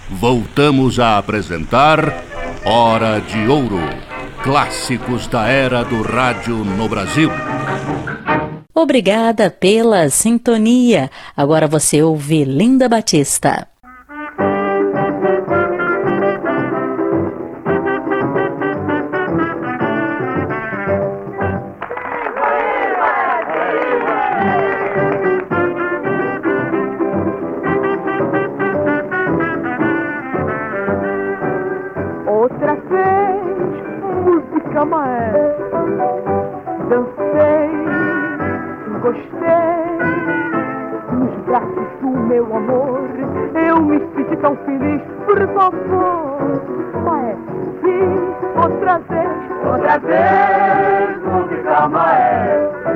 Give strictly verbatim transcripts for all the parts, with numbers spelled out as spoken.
voltamos a apresentar Hora de Ouro, clássicos da era do rádio no Brasil. Obrigada pela sintonia. Agora você ouve Linda Batista. Outra vez, música maestra, dancei, gostei, nos braços do meu amor, eu me senti tão feliz, por favor, maestro, vim outra vez, outra vez, música maestra,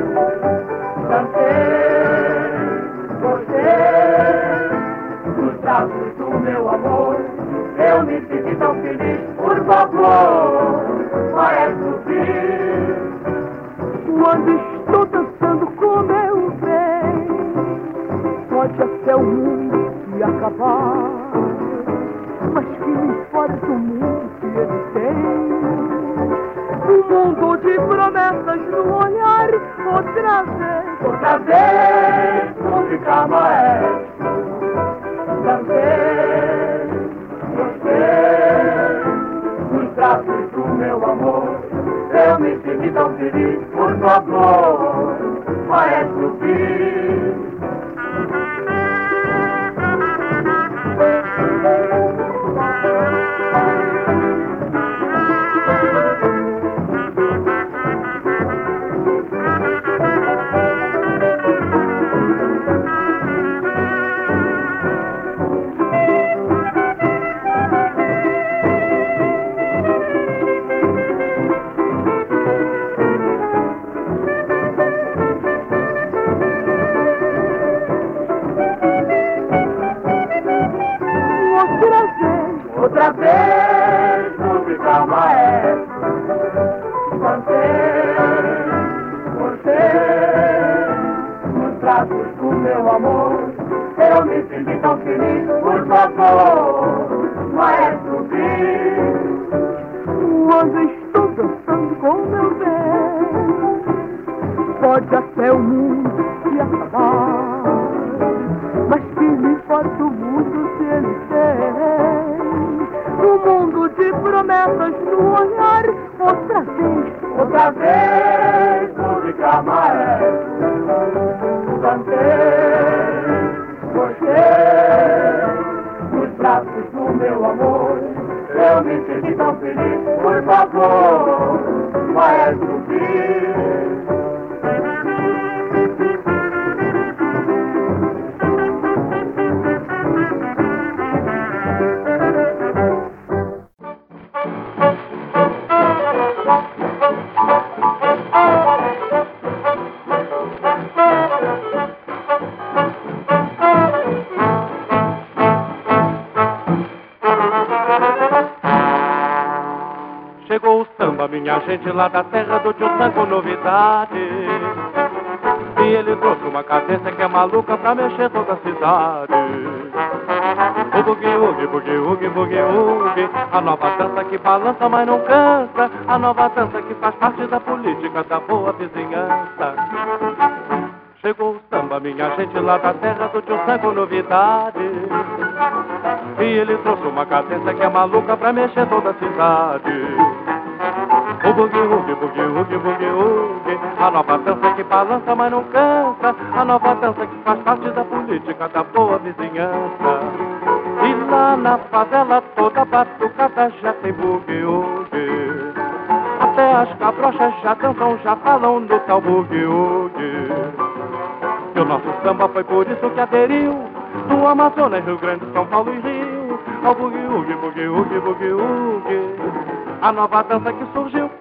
dancei, gostei, nos braços do meu amor, eu me senti tão feliz, por favor, maestro, vim. Quando estou dançando com meu bem, pode até o mundo se acabar, mas que me importa o mundo que ele tem? Um mundo de promessas no olhar, outra vez, outra vez, música maestra, dancei, gostei, nos braços do meu amor, eu me senti tão feliz, por favor, maestro, vim. Outra vez, música maestra, cantei, gostei, nos braços do meu amor, eu me senti tão feliz, por favor, maestro, vim. Quando estou dançando com meu bem, pode até o mundo se acabar, mas que me importa o mundo se ele tem? Um mundo de promessas no olhar, outra vez, outra vez, música maestra, cantei, gostei, nos braços do meu amor, eu me senti tão feliz, por favor, maestro, vim. Chegou o samba, minha gente, lá da terra do tio Sam com novidade. E ele trouxe uma cadência que é maluca pra mexer toda a cidade. O bugue-ugue, bugue-ugue, bugue-ugue, a nova dança que balança mas não cansa, a nova dança que faz parte da política da boa vizinhança. Chegou o samba, minha gente, lá da terra do tio Sam com novidade. E ele trouxe uma cadência que é maluca pra mexer toda a cidade. O bugue-ugue, bugue-ugue, bugue-ugue, a nova dança que balança mas não cansa, a nova dança que faz parte da política da boa vizinhança. E lá na favela toda batucada já tem bugue-ugue, até as cabrochas já dançam, já falam do tal bugue-ugue. E o nosso samba foi por isso que aderiu, do Amazonas, Rio Grande, São Paulo e Rio, ao bugue-ugue, bugue-ugue, bugue-ugue, a nova dança que surgiu.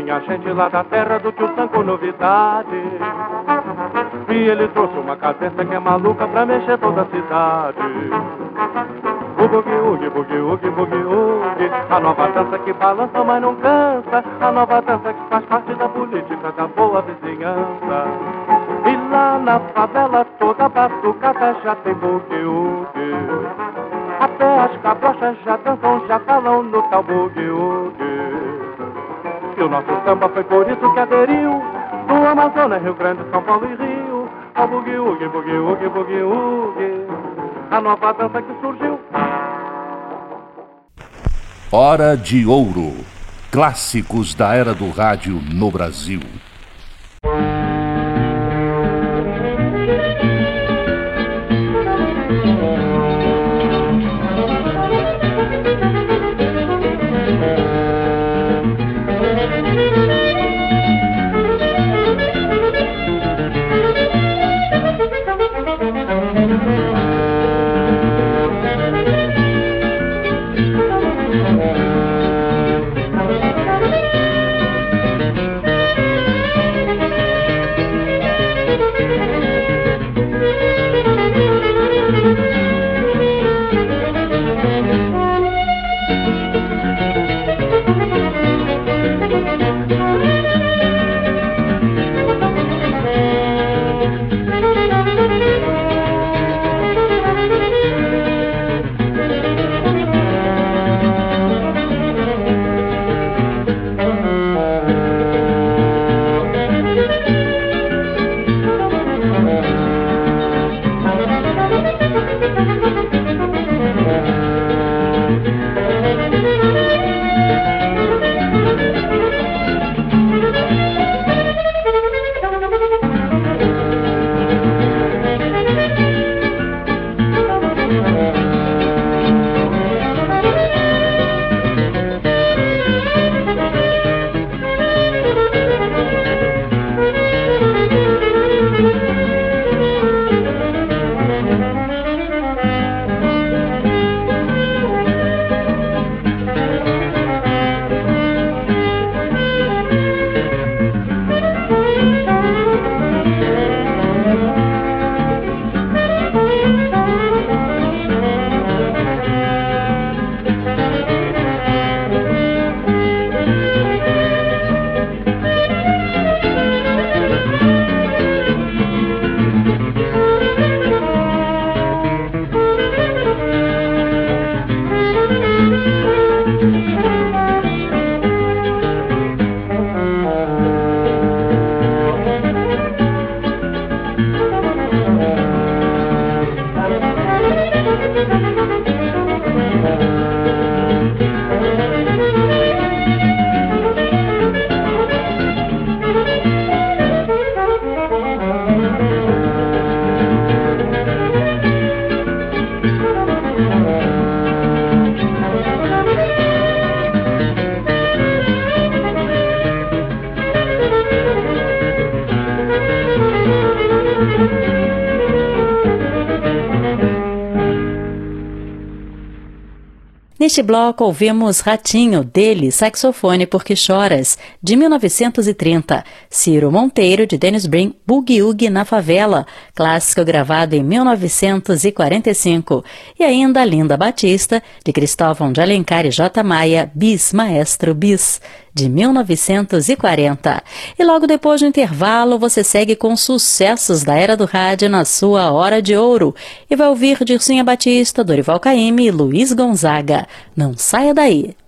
minha gente lá da terra do tio Sam com novidade. E ele trouxe uma cadência que é maluca pra mexer toda a cidade. O boogie-woogie, boogie-woogie, boogie-woogie, a nova dança que balança mas não cansa, a nova dança que faz parte da política da boa vizinhança. E lá na favela toda batucada já tem boogie-woogie, até as cabrochas já dançam, já falam no tal boogie-woogie. E o nosso samba foi por isso que aderiu do Amazonas, Rio Grande, São Paulo e Rio, ao boogie-woogie, boogie-woogie, boogie-woogie, a nova dança que surgiu. Hora de Ouro. Clássicos da era do rádio no Brasil. Neste bloco ouvimos Ratinho, dele, Saxofone Porque Choras, de mil novecentos e trinta, Ciro Monteiro, de Dennis Brin, Boogie Woogie na Favela, clássico gravado em mil novecentos e quarenta e cinco, e ainda Linda Batista, de Cristóvão de Alencar e J. Maia, Bis, Maestro Bis, de mil novecentos e quarenta. E logo depois do intervalo, você segue com sucessos da era do rádio na sua Hora de Ouro e vai ouvir Dircinha Batista, Dorival Caymmi e Luiz Gonzaga. Não saia daí!